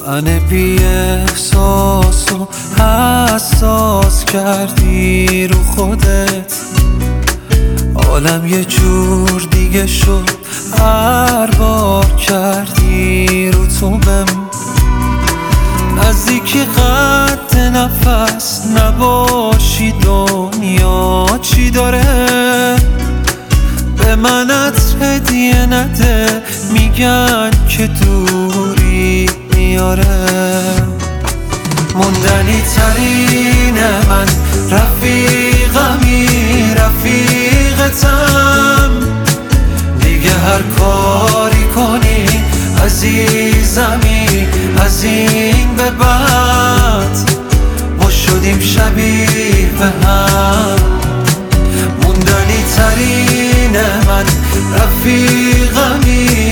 من بی احساسو حساس کردی رو خودت. عالم یه جور دیگه شد هر بار کردی رو تو بهم. نزدیکی قد نفس نباشی دنیا چی داره؟ به من عطر هدیه نده میگن که دوری میاره. موندنی ترین من رفیقمی رفیقتم. دیگه هر کاری کنی عزیزمی از این به بعد ما شدیم شبیه به هم. موندنی ترین من رفیقمی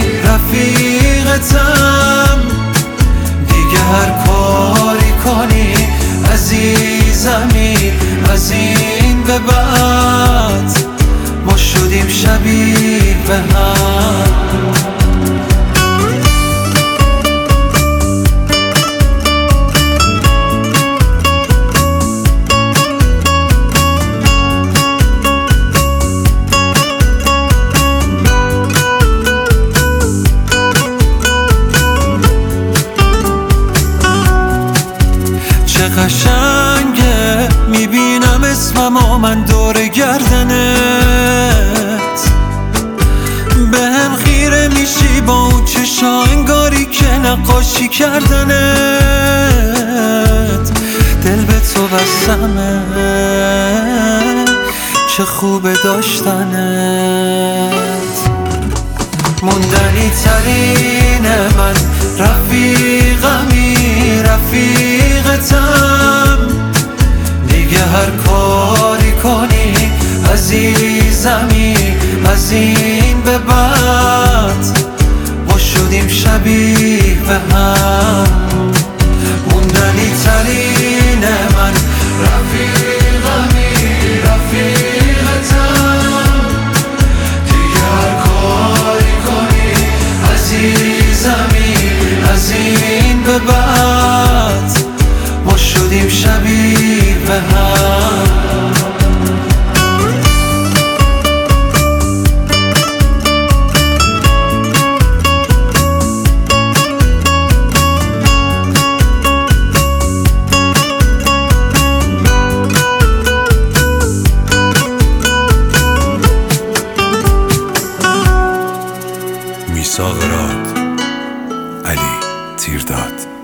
رفیقتم. دیگه هر کاری کنی عزیزمی از این به بعد ما شدیم شبیه به هم. چه قشنگه میبینم اسممو من دور گردنت. به هم خیره میشی با اون چشا انگاری که نقاشی کردنت. دل به تو بستمه چه خوبه داشتنت. موندنی ترین من رفیقمی رفیقتم. دیگه هر کاری کنی عزیزمی از این به بعد ما شدیم شبیه به هم. موندنی ترین من رفیقمی رفیقتم. دیگه هر کاری کنی عزیزمی از این به بعد ما شدیم شبیه به هم. میثاق راد، علی تیرداد.